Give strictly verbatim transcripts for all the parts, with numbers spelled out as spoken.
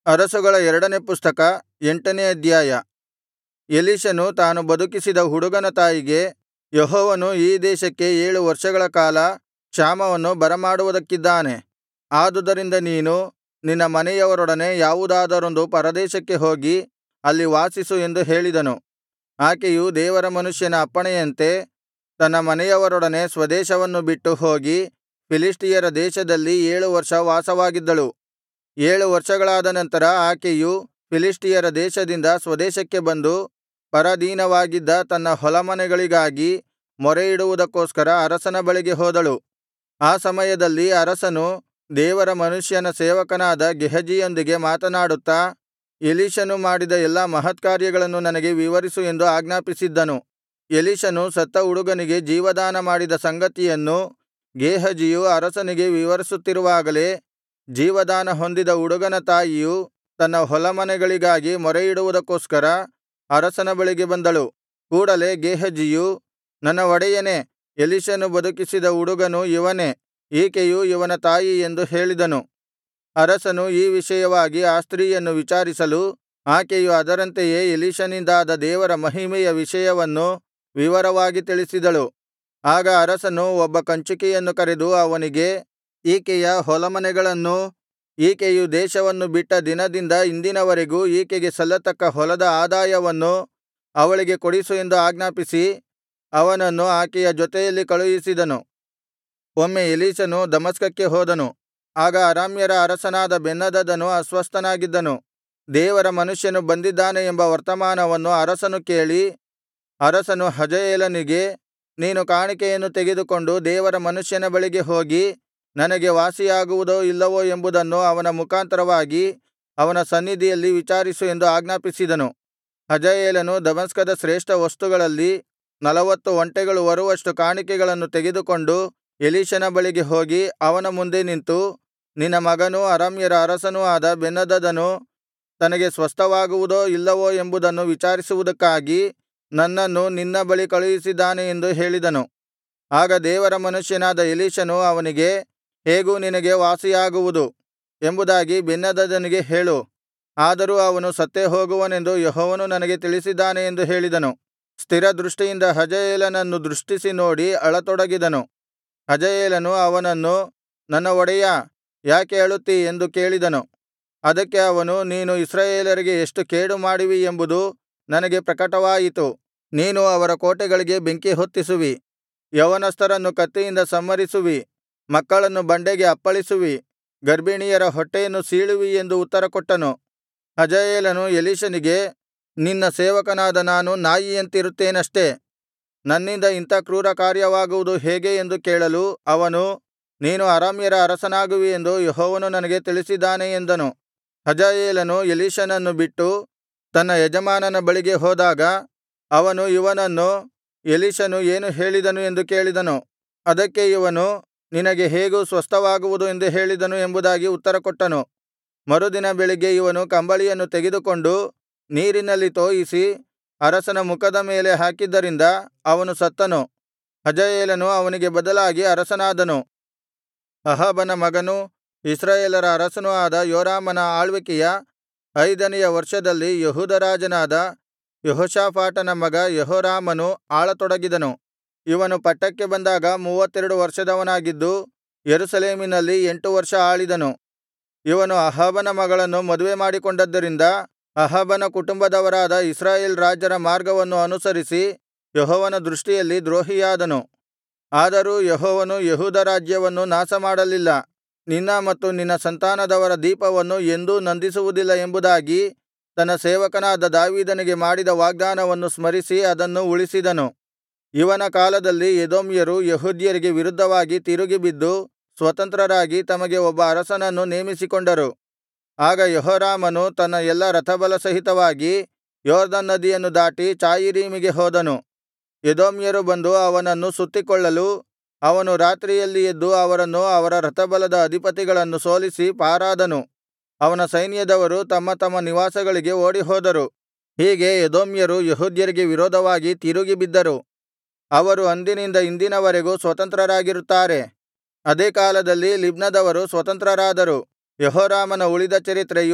ಅರಸುಗಳ ಎರಡನೆ ಪುಸ್ತಕ ಎಂಟನೇ ಅಧ್ಯಾಯ. ಎಲೀಷನು ತಾನು ಬದುಕಿಸಿದ ಹುಡುಗನ ತಾಯಿಗೆ, ಯೆಹೋವನು ಈ ದೇಶಕ್ಕೆ ಏಳು ವರ್ಷಗಳ ಕಾಲ ಕ್ಷಾಮವನ್ನು ಬರಮಾಡುವುದಕ್ಕಿದ್ದಾನೆ. ಆದುದರಿಂದ ನೀನು ನಿನ್ನ ಮನೆಯವರೊಡನೆ ಯಾವುದಾದರೊಂದು ಪರದೇಶಕ್ಕೆ ಹೋಗಿ ಅಲ್ಲಿ ವಾಸಿಸು ಎಂದು ಹೇಳಿದನು. ಆಕೆಯು ದೇವರ ಮನುಷ್ಯನ ಅಪ್ಪಣೆಯಂತೆ ತನ್ನ ಮನೆಯವರೊಡನೆ ಸ್ವದೇಶವನ್ನು ಬಿಟ್ಟು ಹೋಗಿ ಫಿಲಿಷ್ಟಿಯರ ದೇಶದಲ್ಲಿ ಏಳು ವರ್ಷ ವಾಸವಾಗಿದ್ದಳು. ಏಳು ವರ್ಷಗಳಾದ ನಂತರ ಆಕೆಯು ಫಿಲಿಷ್ಟಿಯರ ದೇಶದಿಂದ ಸ್ವದೇಶಕ್ಕೆ ಬಂದು ಪರಾಧೀನವಾಗಿದ್ದ ತನ್ನ ಹೊಲಮನೆಗಳಿಗಾಗಿ ಮೊರೆಯಿಡುವುದಕ್ಕೋಸ್ಕರ ಅರಸನ ಬಳಿಗೆ ಹೋದಳು. ಆ ಸಮಯದಲ್ಲಿ ಅರಸನು ದೇವರ ಮನುಷ್ಯನ ಸೇವಕನಾದ ಗೇಹಜಿಯೊಂದಿಗೆ ಮಾತನಾಡುತ್ತಾ, ಎಲೀಷನು ಮಾಡಿದ ಎಲ್ಲಾ ಮಹತ್ಕಾರ್ಯಗಳನ್ನು ನನಗೆ ವಿವರಿಸು ಎಂದು ಆಜ್ಞಾಪಿಸಿದ್ದನು. ಎಲೀಷನು ಸತ್ತ ಹುಡುಗನಿಗೆ ಜೀವದಾನ ಮಾಡಿದ ಸಂಗತಿಯನ್ನು ಗೇಹಜಿಯು ಅರಸನಿಗೆ ವಿವರಿಸುತ್ತಿರುವಾಗಲೇ, ಜೀವದಾನ ಹೊಂದಿದ ಹುಡುಗನ ತಾಯಿಯು ತನ್ನ ಹೊಲಮನೆಗಳಿಗಾಗಿ ಮೊರೆಯಿಡುವುದಕ್ಕೋಸ್ಕರ ಅರಸನ ಬಳಿಗೆ ಬಂದಳು. ಕೂಡಲೆ ಗೇಹಜಿಯು, ನನ್ನ ಒಡೆಯನೇ, ಎಲೀಷನು ಬದುಕಿಸಿದ ಹುಡುಗನು ಇವನೇ, ಈಕೆಯು ಇವನ ತಾಯಿ ಎಂದು ಹೇಳಿದನು. ಅರಸನು ಈ ವಿಷಯವಾಗಿ ಆ ಸ್ತ್ರೀಯನ್ನು ವಿಚಾರಿಸಲು, ಆಕೆಯು ಅದರಂತೆಯೇ ಎಲೀಷನಿಂದಾದ ದೇವರ ಮಹಿಮೆಯ ವಿಷಯವನ್ನು ವಿವರವಾಗಿ ತಿಳಿಸಿದಳು. ಆಗ ಅರಸನು ಒಬ್ಬ ಕಂಚುಕಿಯನ್ನು ಕರೆದು ಅವನಿಗೆ, ಈಕೆಯ ಹೊಲಮನೆಗಳನ್ನೂ ಈಕೆಯು ದೇಶವನ್ನು ಬಿಟ್ಟ ದಿನದಿಂದ ಇಂದಿನವರೆಗೂ ಈಕೆಗೆ ಸಲ್ಲತಕ್ಕ ಹೊಲದ ಆದಾಯವನ್ನೂ ಅವಳಿಗೆ ಕೊಡಿಸು ಎಂದು ಆಜ್ಞಾಪಿಸಿ ಅವನನ್ನು ಆಕೆಯ ಜೊತೆಯಲ್ಲಿ ಕಳುಹಿಸಿದನು. ಒಮ್ಮೆ ಎಲೀಷನು ದಮಸ್ಕಕ್ಕೆ ಹೋದನು. ಆಗ ಅರಾಮ್ಯರ ಅರಸನಾದ ಬೆನ್ಹದದನು ಅಸ್ವಸ್ಥನಾಗಿದ್ದನು. ದೇವರ ಮನುಷ್ಯನು ಬಂದಿದ್ದಾನೆ ಎಂಬ ವರ್ತಮಾನವನ್ನು ಅರಸನು ಕೇಳಿ, ಅರಸನು ಹಜಾಯೇಲನಿಗೆ, ನೀನು ಕಾಣಿಕೆಯನ್ನು ತೆಗೆದುಕೊಂಡು ದೇವರ ಮನುಷ್ಯನ ಬಳಿಗೆ ಹೋಗಿ ನನಗೆ ವಾಸಿಯಾಗುವುದೋ ಇಲ್ಲವೋ ಎಂಬುದನ್ನು ಅವನ ಮುಖಾಂತರವಾಗಿ ಅವನ ಸನ್ನಿಧಿಯಲ್ಲಿ ವಿಚಾರಿಸು ಎಂದು ಆಜ್ಞಾಪಿಸಿದನು. ಹಜಾಯೇಲನು ದಮಸ್ಕದ ಶ್ರೇಷ್ಠ ವಸ್ತುಗಳಲ್ಲಿ ನಲವತ್ತು ಒಂಟೆಗಳು ಹೊರುವಷ್ಟು ಕಾಣಿಕೆಗಳನ್ನು ತೆಗೆದುಕೊಂಡು ಎಲೀಷನ ಬಳಿಗೆ ಹೋಗಿ ಅವನ ಮುಂದೆ ನಿಂತು, ನಿನ್ನ ಮಗನೂ ಅರಾಮ್ಯರ ಅರಸನೂ ಆದ ಬೆನ್ಹದದನು ತನಗೆ ಸ್ವಸ್ಥವಾಗುವುದೋ ಇಲ್ಲವೋ ಎಂಬುದನ್ನು ವಿಚಾರಿಸುವುದಕ್ಕಾಗಿ ನನ್ನನ್ನು ನಿನ್ನ ಬಳಿ ಕಳುಹಿಸಿದ್ದಾನೆ ಎಂದು ಹೇಳಿದನು. ಆಗ ದೇವರ ಮನುಷ್ಯನಾದ ಎಲೀಷನು ಅವನಿಗೆ, ಹೇಗೂ ನಿನಗೆ ವಾಸಿಯಾಗುವುದು ಎಂಬುದಾಗಿ ಬೆನ್ಹದದನಿಗೆ ಹೇಳು, ಆದರೂ ಅವನು ಸತ್ತೇ ಹೋಗುವನೆಂದು ಯೆಹೋವನು ನನಗೆ ತಿಳಿಸಿದ್ದಾನೆ ಎಂದು ಹೇಳಿದನು. ಸ್ಥಿರದೃಷ್ಟಿಯಿಂದ ಹಜಾಯೇಲನನ್ನು ದೃಷ್ಟಿಸಿ ನೋಡಿ ಅಳತೊಡಗಿದನು. ಹಜಾಯೇಲನು ಅವನನ್ನು, ನನ್ನ ಒಡೆಯಾ, ಯಾಕೆ ಅಳುತ್ತೀ ಎಂದು ಕೇಳಿದನು. ಅದಕ್ಕೆ ಅವನು, ನೀನು ಇಸ್ರಾಯೇಲರಿಗೆ ಎಷ್ಟು ಕೇಡು ಮಾಡುವಿ ಎಂಬುದು ನನಗೆ ಪ್ರಕಟವಾಯಿತು. ನೀನು ಅವರ ಕೋಟೆಗಳಿಗೆ ಬೆಂಕಿ ಹೊತ್ತಿಸುವಿ, ಯೌವನಸ್ಥರನ್ನು ಕತ್ತಿಯಿಂದ ಸಂಹರಿಸುವಿ, ಮಕ್ಕಳನ್ನು ಬಂಡೆಗೆ ಅಪ್ಪಳಿಸುವಿ, ಗರ್ಭಿಣಿಯರ ಹೊಟ್ಟೆಯನ್ನು ಸೀಳುವಿ ಎಂದು ಉತ್ತರಕೊಟ್ಟನು. ಹಜಾಯೇಲನು ಎಲೀಷನಿಗೆ, ನಿನ್ನ ಸೇವಕನಾದ ನಾನು ನಾಯಿಯಂತಿರುತ್ತೇನಷ್ಟೆ, ನನ್ನಿಂದ ಇಂಥ ಕ್ರೂರ ಕಾರ್ಯವಾಗುವುದು ಹೇಗೆ ಎಂದು ಕೇಳಲು ಅವನು, ನೀನು ಅರಾಮ್ಯರ ಅರಸನಾಗುವಿ ಎಂದು ಯೆಹೋವನು ನನಗೆ ತಿಳಿಸಿದ್ದಾನೆ ಎಂದನು. ಹಜಾಯೇಲನು ಎಲೀಷನನ್ನು ಬಿಟ್ಟು ತನ್ನ ಯಜಮಾನನ ಬಳಿಗೆ ಹೋದಾಗ ಅವನು ಇವನನ್ನು, ಎಲೀಷನು ಏನು ಹೇಳಿದನು ಎಂದು ಕೇಳಿದನು. ಅದಕ್ಕೆ ಇವನು, ನಿನಗೆ ಹೇಗೂ ಸ್ವಸ್ಥವಾಗುವುದು ಎಂದು ಹೇಳಿದನು ಎಂಬುದಾಗಿ ಉತ್ತರಕೊಟ್ಟನು. ಮರುದಿನ ಬೆಳಿಗ್ಗೆ ಇವನು ಕಂಬಳಿಯನ್ನು ತೆಗೆದುಕೊಂಡು ನೀರಿನಲ್ಲಿ ತೋಯಿಸಿ ಅರಸನ ಮುಖದ ಮೇಲೆ ಹಾಕಿದ್ದರಿಂದ ಅವನು ಸತ್ತನು. ಹಜಾಯೇಲನು ಅವನಿಗೆ ಬದಲಾಗಿ ಅರಸನಾದನು. ಅಹಾಬನ ಮಗನೂ ಇಸ್ರಾಯೇಲರ ಅರಸನೂ ಆದ ಯೋರಾಮನ ಆಳ್ವಿಕೆಯ ಐದನೆಯ ವರ್ಷದಲ್ಲಿ ಯೆಹೂದ ರಾಜನಾದ ಯೆಹೋಷಾಫಾಟನ ಮಗ ಯೆಹೋರಾಮನು ಆಳತೊಡಗಿದನು. ಇವನು ಪಟ್ಟಕ್ಕೆ ಬಂದಾಗ ಮೂವತ್ತೆರಡು ವರ್ಷದವನಾಗಿದ್ದು ಯೆರೂಸಲೇಮಿನಲ್ಲಿ ಎಂಟು ವರ್ಷ ಆಳಿದನು. ಇವನು ಅಹಾಬನ ಮಗಳನ್ನು ಮದುವೆ ಮಾಡಿಕೊಂಡದ್ದರಿಂದ ಅಹಾಬನ ಕುಟುಂಬದವರಾದ ಇಸ್ರಾಯೇಲ್ ರಾಜರ ಮಾರ್ಗವನ್ನು ಅನುಸರಿಸಿ ಯೆಹೋವನ ದೃಷ್ಟಿಯಲ್ಲಿ ದ್ರೋಹಿಯಾದನು. ಆದರೂ ಯೆಹೋವನು ಯೆಹೂದ ರಾಜ್ಯವನ್ನು ನಾಶಮಾಡಲಿಲ್ಲ, ನಿನ್ನ ಮತ್ತು ನಿನ್ನ ಸಂತಾನದವರ ದೀಪವನ್ನು ಎಂದೂ ನಂದಿಸುವುದಿಲ್ಲ ಎಂಬುದಾಗಿ ತನ್ನ ಸೇವಕನಾದ ದಾವೀದನಿಗೆ ಮಾಡಿದ ವಾಗ್ದಾನವನ್ನು ಸ್ಮರಿಸಿ ಅದನ್ನು ಉಳಿಸಿದನು. ಇವನ ಕಾಲದಲ್ಲಿ ಎದೋಮ್ಯರು ಯೆಹೂದ್ಯರಿಗೆ ವಿರುದ್ಧವಾಗಿ ತಿರುಗಿಬಿದ್ದು ಸ್ವತಂತ್ರರಾಗಿ ತಮಗೆ ಒಬ್ಬ ಅರಸನನ್ನು ನೇಮಿಸಿಕೊಂಡರು. ಆಗ ಯೆಹೋರಾಮನು ತನ್ನ ಎಲ್ಲಾ ರಥಬಲಸಹಿತವಾಗಿ ಯೊರ್ದನ್ ನದಿಯನ್ನು ದಾಟಿ ಚಾಯೀರೀಮಿಗೆ ಹೋದನು. ಎದೋಮ್ಯರು ಬಂದು ಅವನನ್ನು ಸುತ್ತಿಕೊಳ್ಳಲು ಅವನು ರಾತ್ರಿಯಲ್ಲಿ ಎದ್ದು ಅವರನ್ನು ಅವರ ರಥಬಲದ ಅಧಿಪತಿಗಳನ್ನು ಸೋಲಿಸಿ ಪಾರಾದನು. ಅವನ ಸೈನ್ಯದವರು ತಮ್ಮ ತಮ್ಮ ನಿವಾಸಗಳಿಗೆ ಓಡಿಹೋದರು. ಹೀಗೆ ಎದೋಮ್ಯರು ಯೆಹೂದ್ಯರಿಗೆ ವಿರೋಧವಾಗಿ ತಿರುಗಿ ಬಿದ್ದರು. ಅವರು ಅಂದಿನಿಂದ ಇಂದಿನವರೆಗೂ ಸ್ವತಂತ್ರರಾಗಿರುತ್ತಾರೆ. ಅದೇ ಕಾಲದಲ್ಲಿ ಲಿಬ್ನದವರು ಸ್ವತಂತ್ರರಾದರು. ಯೆಹೋರಾಮನ ಉಳಿದ ಚರಿತ್ರೆಯೂ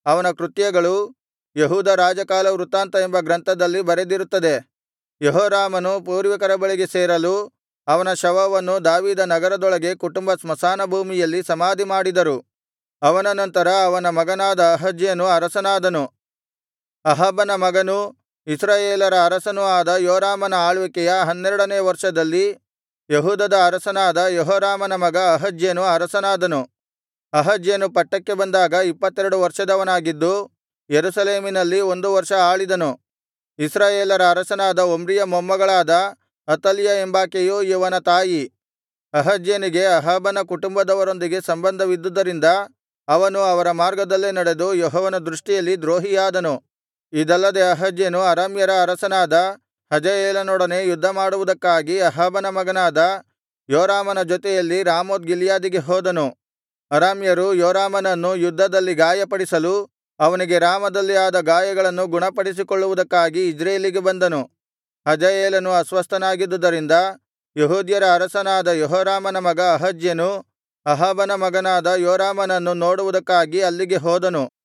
ಅವನ ಕೃತ್ಯಗಳೂ ಯೆಹೂದ ರಾಜಕಾಲ ವೃತ್ತಾಂತ ಎಂಬ ಗ್ರಂಥದಲ್ಲಿ ಬರೆದಿರುತ್ತದೆ. ಯೆಹೋರಾಮನು ಪೂರ್ವಿಕರ ಬಳಿಗೆ ಸೇರಲು ಅವನ ಶವವನ್ನು ದಾವೀದ ನಗರದೊಳಗೆ ಕುಟುಂಬ ಸ್ಮಶಾನಭೂಮಿಯಲ್ಲಿ ಸಮಾಧಿಮಾಡಿದರು. ಅವನ ನಂತರ ಅವನ ಮಗನಾದ ಅಹಜ್ಯನು ಅರಸನಾದನು. ಅಹಾಬನ ಮಗನೂ ಇಸ್ರಾಯೇಲರ ಅರಸನೂ ಆದ ಯೋರಾಮನ ಆಳ್ವಿಕೆಯ ಹನ್ನೆರಡನೆಯ ವರ್ಷದಲ್ಲಿ ಯೆಹೂದದ ಅರಸನಾದ ಯೆಹೋರಾಮನ ಮಗ ಅಹಜ್ಯನು ಅರಸನಾದನು. ಅಹಜ್ಯನು ಪಟ್ಟಕ್ಕೆ ಬಂದಾಗ ಇಪ್ಪತ್ತೆರಡು ವರ್ಷದವನಾಗಿದ್ದು ಯೆರೂಸಲೇಮಿನಲ್ಲಿ ಒಂದು ವರ್ಷ ಆಳಿದನು. ಇಸ್ರಾಯೇಲರ ಅರಸನಾದ ಒಮ್ರಿಯ ಮೊಮ್ಮಗಳಾದ ಅತಲ್ಯ ಎಂಬಾಕೆಯು ಇವನ ತಾಯಿ. ಅಹಜ್ಯನಿಗೆ ಅಹಾಬನ ಕುಟುಂಬದವರೊಂದಿಗೆ ಸಂಬಂಧವಿದ್ದುದರಿಂದ ಅವನು ಅವರ ಮಾರ್ಗದಲ್ಲೇ ನಡೆದು ಯೆಹೋವನ ದೃಷ್ಟಿಯಲ್ಲಿ ದ್ರೋಹಿಯಾದನು. ಇದಲ್ಲದೆ ಅಹಜ್ಯನು ಅರಾಮ್ಯರ ಅರಸನಾದ ಹಜಾಯೇಲನೊಡನೆ ಯುದ್ಧಮಾಡುವುದಕ್ಕಾಗಿ ಅಹಾಬನ ಮಗನಾದ ಯೋರಾಮನ ಜೊತೆಯಲ್ಲಿ ರಾಮೋತ್ ಗಿಲ್ಯಾದಿಗೆ ಹೋದನು. ಅರಾಮ್ಯರು ಯೋರಾಮನನ್ನು ಯುದ್ಧದಲ್ಲಿ ಗಾಯಪಡಿಸಲು ಅವನಿಗೆ ರಾಮದಲ್ಲಿ ಆದ ಗಾಯಗಳನ್ನು ಗುಣಪಡಿಸಿಕೊಳ್ಳುವುದಕ್ಕಾಗಿ ಇಜ್ರೇಲಿಗೆ ಬಂದನು. ಹಜಾಯೇಲನು ಅಸ್ವಸ್ಥನಾಗಿದ್ದುದರಿಂದ ಯೆಹೂದ್ಯರ ಅರಸನಾದ ಯೆಹೋರಾಮನ ಮಗ ಅಹಜ್ಯನು ಅಹಾಬನ ಮಗನಾದ ಯೋರಾಮನನ್ನು ನೋಡುವುದಕ್ಕಾಗಿ ಅಲ್ಲಿಗೆ ಹೋದನು.